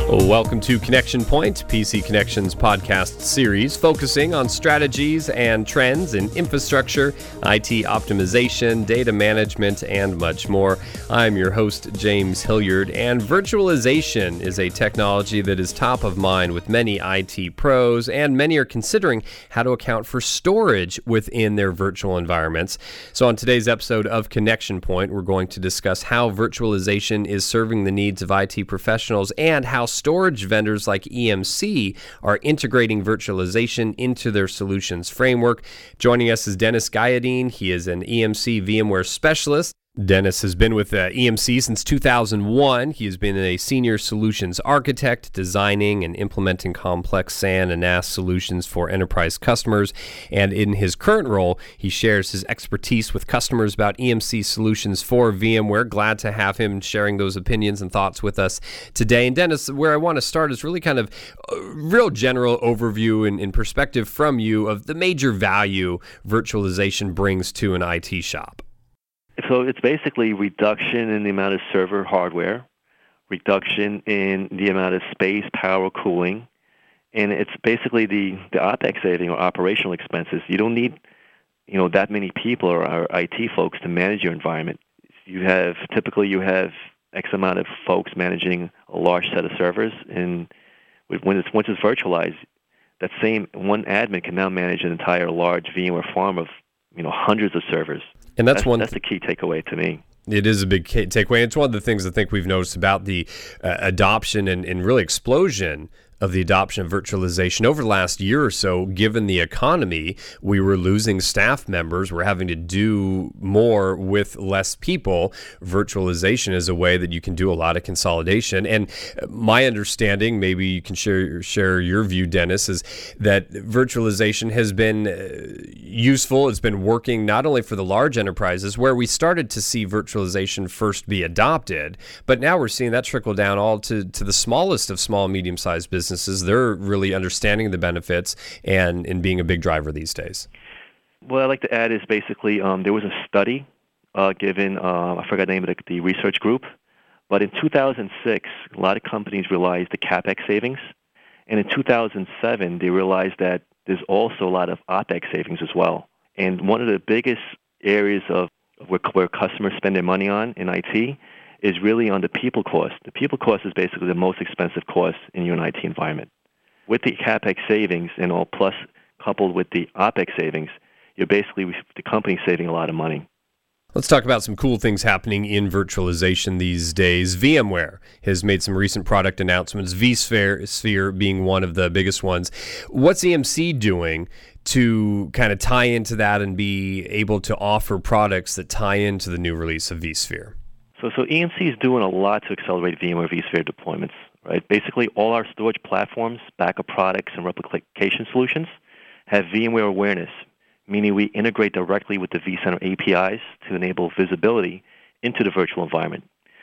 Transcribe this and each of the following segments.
Welcome to Connection Point, PC Connections podcast series focusing on strategies and trends in infrastructure, IT optimization, data management, and much more. I'm your host, James Hilliard, and virtualization is a technology that is top of mind with many IT pros, and many are considering how to account for storage within their virtual environments. So on today's episode of Connection Point, we're going to discuss how virtualization is serving the needs of IT professionals and how storage vendors like EMC are integrating virtualization into their solutions framework. Joining us is Dennis Guyadine. He is an EMC VMware specialist. Dennis has been with EMC since 2001. He has been a senior solutions architect, designing and implementing complex SAN and NAS solutions for enterprise customers. And in his current role, he shares his expertise with customers about EMC solutions for VMware. Glad to have him sharing those opinions and thoughts with us today. And Dennis, where I want to start is really kind of a real general overview and perspective from you of the major value virtualization brings to an IT shop. So it's basically reduction in the amount of server hardware, reduction in the amount of space, power, cooling, and it's basically the OpEx saving or operational expenses. You don't need, that many people or IT folks to manage your environment. Typically you have X amount of folks managing a large set of servers, and once it's virtualized, that same one admin can now manage an entire large VMware farm of hundreds of servers. And that's the key takeaway to me. It is a big takeaway. It's one of the things I think we've noticed about the adoption and really explosion of the adoption of virtualization over the last year or so. Given the economy, we were losing staff members. We're having to do more with less people. Virtualization is a way that you can do a lot of consolidation. And my understanding, maybe you can share your view, Dennis, is that virtualization has been useful. It's been working not only for the large enterprises where we started to see virtualization first be adopted, but now we're seeing that trickle down all to the smallest of small and medium-sized businesses. They're really understanding the benefits and being a big driver these days. What I'd like to add is basically there was a study given, I forgot the name of the research group, but in 2006, a lot of companies realized the CapEx savings, and in 2007, they realized that there's also a lot of OpEx savings as well. And one of the biggest areas of where customers spend their money on in IT is really on the people cost. The people cost is basically the most expensive cost in your IT environment. With the CapEx savings and all plus coupled with the OpEx savings, you're basically, the company saving a lot of money. Let's talk about some cool things happening in virtualization these days. VMware has made some recent product announcements, vSphere being one of the biggest ones. What's EMC doing to kind of tie into that and be able to offer products that tie into the new release of vSphere? So EMC is doing a lot to accelerate VMware vSphere deployments, right? Basically, all our storage platforms, backup products, and replication solutions have VMware awareness, meaning we integrate directly with the vCenter APIs to enable visibility into the virtual environment.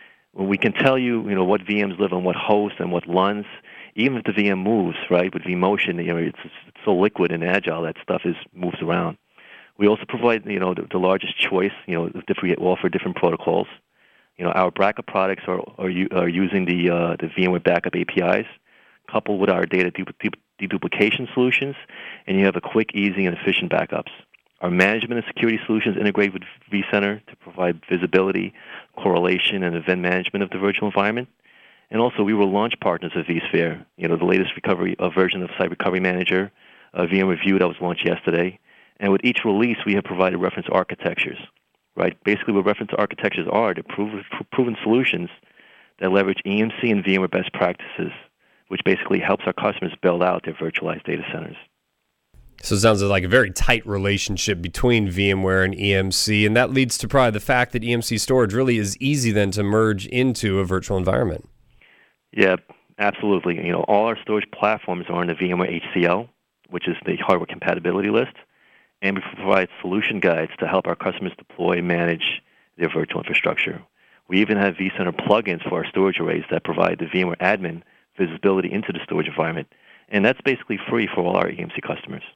We can tell you, what VMs live on what host and what LUNs, even if the VM moves, right? With vMotion, it's so liquid and agile that stuff moves around. We also provide, the largest choice, we offer different protocols. Our backup products are using the VMware backup APIs, coupled with our data deduplication solutions, and you have a quick, easy, and efficient backups. Our management and security solutions integrate with vCenter to provide visibility, correlation, and event management of the virtual environment. And also, we were launch partners of vSphere. The latest version of Site Recovery Manager, VMware View that was launched yesterday. And with each release, we have provided reference architectures. Right. Basically, what reference architectures are, they're proven solutions that leverage EMC and VMware best practices, which basically helps our customers build out their virtualized data centers. So it sounds like a very tight relationship between VMware and EMC, and that leads to probably the fact that EMC storage really is easy then to merge into a virtual environment. Yeah, absolutely. All our storage platforms are on the VMware HCL, which is the hardware compatibility list. And we provide solution guides to help our customers deploy and manage their virtual infrastructure. We even have vCenter plugins for our storage arrays that provide the VMware admin visibility into the storage environment. And that's basically free for all our EMC customers.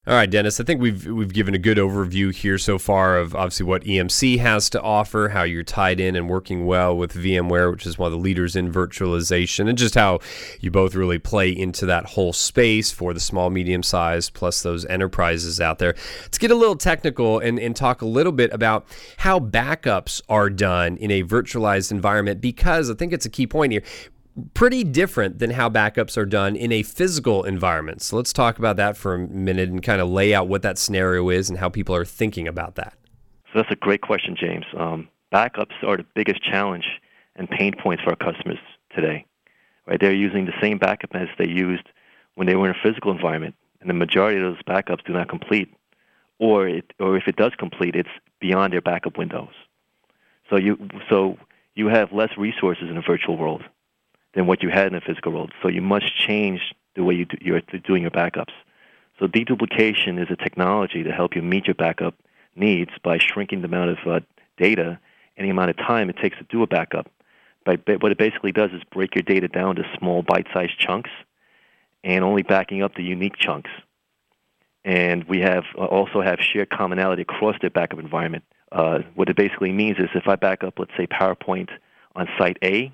All right, Dennis, I think we've given a good overview here so far of obviously what EMC has to offer, how you're tied in and working well with VMware, which is one of the leaders in virtualization, and just how you both really play into that whole space for the small, medium-sized, plus those enterprises out there. Let's get a little technical and talk a little bit about how backups are done in a virtualized environment, because I think it's a key point here. Pretty different than how backups are done in a physical environment. So let's talk about that for a minute and kind of lay out what that scenario is and how people are thinking about that. So that's a great question, James. Backups are the biggest challenge and pain points for our customers today. Right? They're using the same backup as they used when they were in a physical environment, and the majority of those backups do not complete, or if it does complete, it's beyond their backup windows. So you have less resources in a virtual world than what you had in the physical world. So you must change the way you're doing your backups. So deduplication is a technology to help you meet your backup needs by shrinking the amount of data and the amount of time it takes to do a backup. What it basically does is break your data down to small bite-sized chunks and only backing up the unique chunks. And we also have shared commonality across their backup environment. What it basically means is if I back up, let's say, PowerPoint on site A,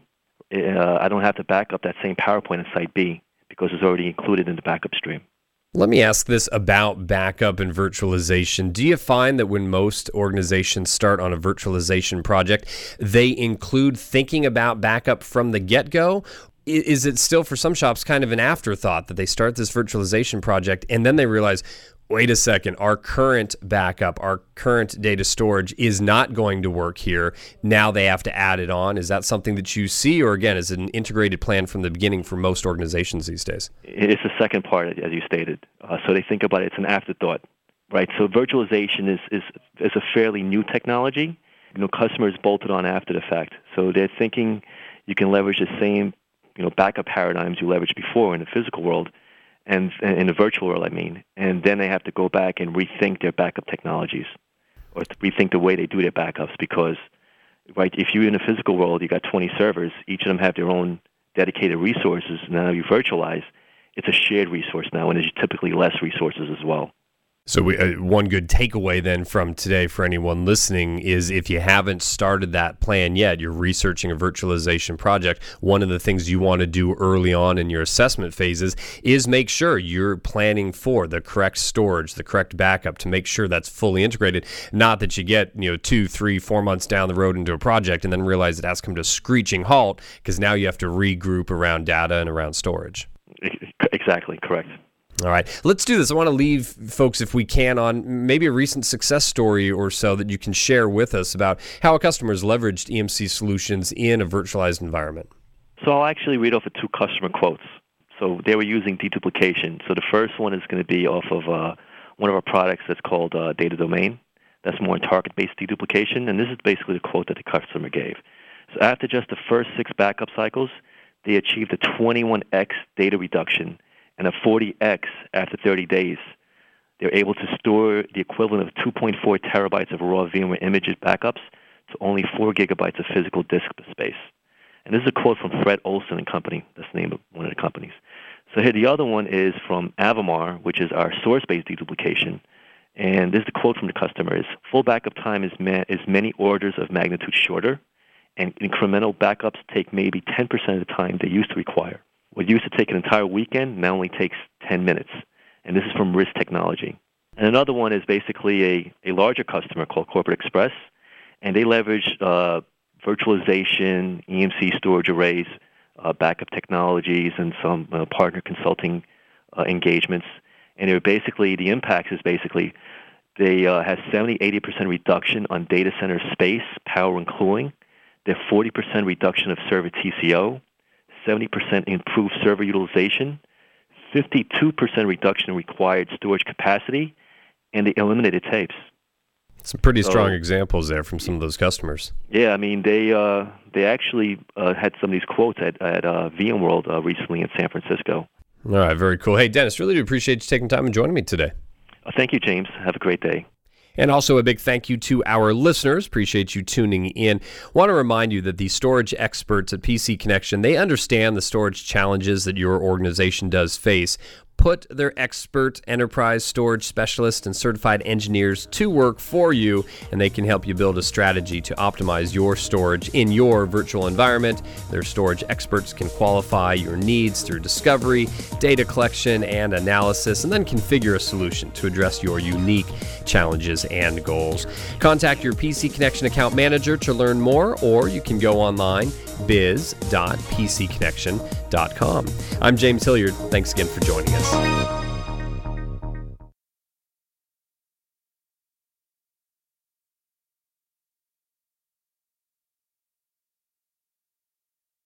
I don't have to back up that same PowerPoint on site B because it's already included in the backup stream. Let me ask this about backup and virtualization. Do you find that when most organizations start on a virtualization project, they include thinking about backup from the get-go? Is it still, for some shops, kind of an afterthought that they start this virtualization project and then they realize, wait a second, our current backup, our current data storage is not going to work here. Now they have to add it on. Is that something that you see, or again, is it an integrated plan from the beginning for most organizations these days? It's the second part, as you stated. So they think about it, it's an afterthought, right? So virtualization is a fairly new technology. Customers bolted on after the fact. So they're thinking you can leverage the same, backup paradigms you leveraged before in the physical world, and in the virtual world, and then they have to go back and rethink their backup technologies or rethink the way they do their backups because, right, if you're in the physical world, you got 20 servers, each of them have their own dedicated resources. Now you virtualize, it's a shared resource now, and there's typically less resources as well. So one good takeaway then from today for anyone listening is if you haven't started that plan yet, you're researching a virtualization project, one of the things you want to do early on in your assessment phases is make sure you're planning for the correct storage, the correct backup to make sure that's fully integrated. Not that you get 2, 3, 4 months down the road into a project and then realize it has to come to a screeching halt because now you have to regroup around data and around storage. Exactly, correct. All right, let's do this. I want to leave folks, if we can, on maybe a recent success story or so that you can share with us about how a customer has leveraged EMC solutions in a virtualized environment. So I'll actually read off of 2 customer quotes. So they were using deduplication. So the first one is going to be off of one of our products that's called Data Domain. That's more target-based deduplication, and this is basically the quote that the customer gave. So after just the first 6 backup cycles, they achieved a 21x data reduction and a 40x after 30 days. They're able to store the equivalent of 2.4 terabytes of raw VMware image backups to only 4 gigabytes of physical disk space. And this is a quote from Fred Olson and Company. That's the name of one of the companies. So here the other one is from Avamar, which is our source-based deduplication. And this is the quote from the customer is, full backup time is many orders of magnitude shorter, and incremental backups take maybe 10% of the time they used to require. What used to take an entire weekend now only takes 10 minutes. And this is from RIS Technology. And another one is basically a larger customer called Corporate Express, and they leverage virtualization, EMC storage arrays, backup technologies, and some partner consulting engagements. And they're basically, the impacts is basically they have 70-80% reduction on data center space, power, and cooling. They're 40% reduction of server TCO, 70% improved server utilization, 52% reduction in required storage capacity, and they eliminated tapes. Some pretty strong examples there from some of those customers. Yeah, I mean, they actually had some of these quotes at VMworld recently in San Francisco. All right, very cool. Hey, Dennis, really do appreciate you taking time and joining me today. Thank you, James. Have a great day. And also a big thank you to our listeners. Appreciate you tuning in. Want to remind you that the storage experts at PC Connection, they understand the storage challenges that your organization does face. put their expert enterprise storage specialists and certified engineers to work for you, and they can help you build a strategy to optimize your storage in your virtual environment. Their storage experts can qualify your needs through discovery, data collection, and analysis, and then configure a solution to address your unique challenges and goals. Contact your PC Connection account manager to learn more, or you can go online, biz.pcconnection.com. I'm James Hilliard. Thanks again for joining us.